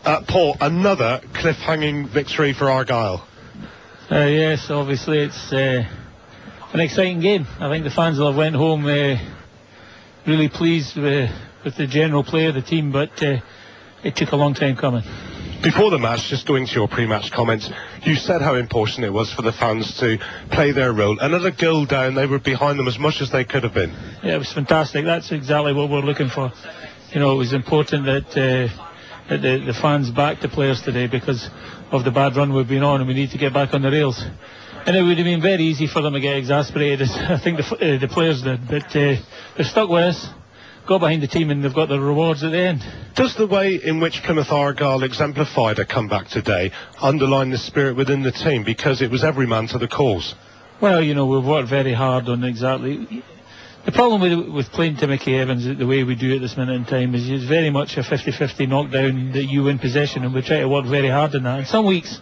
Paul, another cliff-hanging victory for Argyle. Yes, obviously it's an exciting game. I think the fans will have went home really pleased with the general play of the team, but it took a long time coming. Before the match, just going to your pre-match comments, you said how important it was for the fans to play their role. Another goal down, they were behind them as much as they could have been. Yeah, it was fantastic. That's exactly what we're looking for. You know, it was important that the fans backed the players today because of the bad run we've been on, and we need to get back on the rails. And it would have been very easy for them to get exasperated, as I think the players did, but they're stuck with us, got behind the team, and they've got their rewards at the end. Does the way in which Plymouth Argyle exemplified a comeback today underline the spirit within the team, because it was every man to the cause? Well, you know, we've worked very hard on exactly. The problem with playing Timothy Evans the way we do at this minute in time is it's very much a 50-50 knockdown that you win possession, and we try to work very hard on that. And some weeks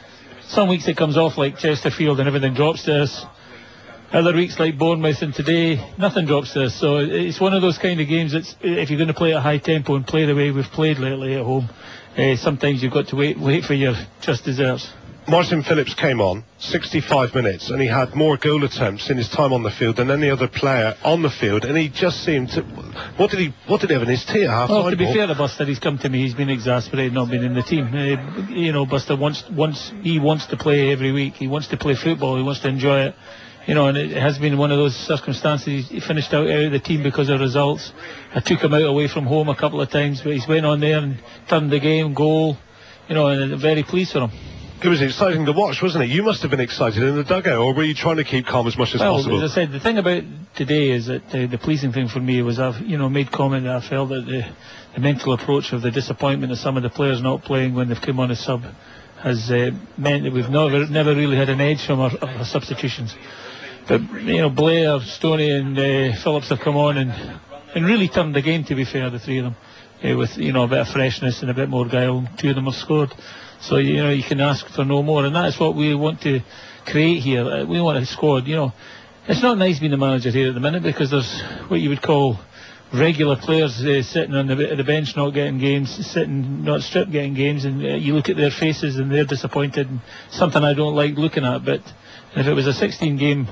it comes off like Chesterfield and everything drops to us. Other weeks like Bournemouth, and today nothing drops to us. So it's one of those kind of games that's, if you're going to play at a high tempo and play the way we've played lately at home, sometimes you've got to wait for your just desserts. Martin Phillips came on 65 minutes and he had more goal attempts in his time on the field than any other player on the field, and he just seemed to... What did he have in his tea at half time? Well, to be fair to Buster, he's come to me, he's been exasperated not being in the team. You know, Buster wants to play every week. He wants to play football, he wants to enjoy it. You know, and it has been one of those circumstances. He finished out of the team because of results. I took him out away from home a couple of times, but he's went on there and turned the game, goal. You know, and I'm very pleased for him. It was exciting to watch, wasn't it? You must have been excited in the dugout, or were you trying to keep calm as much as possible? As I said, the thing about today is that the pleasing thing for me was I've made comment that I felt that the mental approach of the disappointment of some of the players not playing when they've come on as sub has meant that we've never really had an edge from our substitutions. But you know, Blair, Stoney and Phillips have come on and really turned the game, to be fair, the three of them, with a bit of freshness and a bit more guile. Two of them have scored. So, you can ask for no more, and that's what we want to create here. We want a squad, It's not nice being the manager here at the minute, because there's what you would call regular players sitting on the bench not getting games, sitting not stripped getting games, and you look at their faces and they're disappointed, and something I don't like looking at. But if it was a 16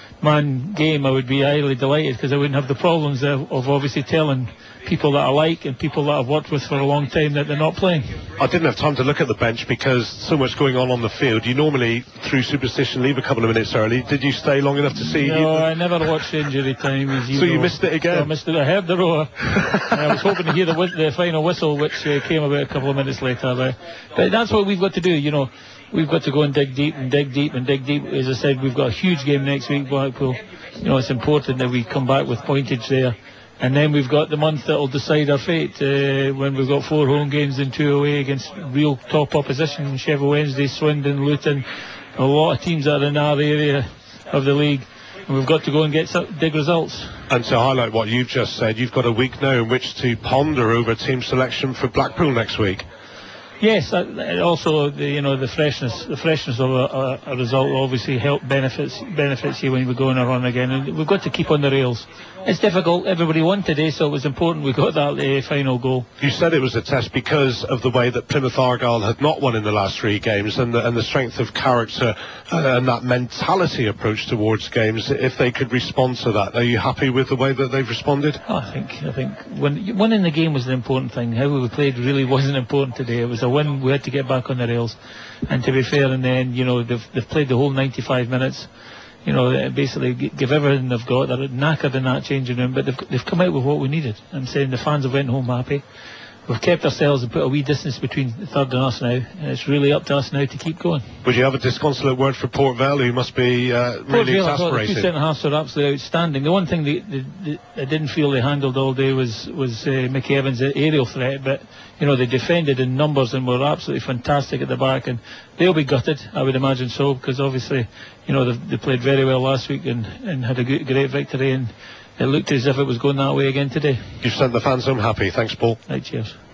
man game, I would be highly delighted, because I wouldn't have the problems of obviously telling people that I like and people that I've worked with for a long time that they're not playing. I didn't have time to look at the bench because so much going on the field. You normally, through superstition, leave a couple of minutes early. Did you stay long enough to see? No, I never watched injury time. So you missed it again? I missed it. I heard the roar. I was hoping to hear the final whistle, which came about a couple of minutes later. But that's what we've got to do. We've got to go and dig deep and dig deep and dig deep. As I said, we've got a huge game next week, Blackpool. It's important that we come back with pointage there. And then we've got the month that will decide our fate, when we've got 4 home games and 2 away against real top opposition: Sheffield Wednesday, Swindon, Luton, a lot of teams that are in our area of the league. And we've got to go and get some big results. And to highlight what you've just said, you've got a week now in which to ponder over team selection for Blackpool next week. Yes, also the freshness of a result obviously benefits you when we go on a run again, and we've got to keep on the rails. It's difficult. Everybody won today, so it was important we got that final goal. You said it was a test because of the way that Plymouth Argyle had not won in the last 3 games, and the strength of character and that mentality approach towards games. If they could respond to that, are you happy with the way that they've responded? I think winning the game was the important thing. How we played really wasn't important today. It was a win. We had to get back on the rails, and to be fair, in the end, they've played the whole 95 minutes. Basically give everything they've got. They're knackered in that changing room, but they've come out with what we needed. I'm saying the fans have went home happy. We've kept ourselves and put a wee distance between the third and us now, and it's really up to us now to keep going. Would you have a disconsolate word for Port Vale, who must be really exasperated? I thought the 2 centre-halves are absolutely outstanding. The one thing I didn't feel they handled all day was Mickey Evans' aerial threat, but they defended in numbers and were absolutely fantastic at the back, and they'll be gutted, I would imagine so, because obviously they played very well last week and had a great victory, and it looked as if it was going that way again today. You've sent the fans home happy. Thanks, Paul. Right, cheers.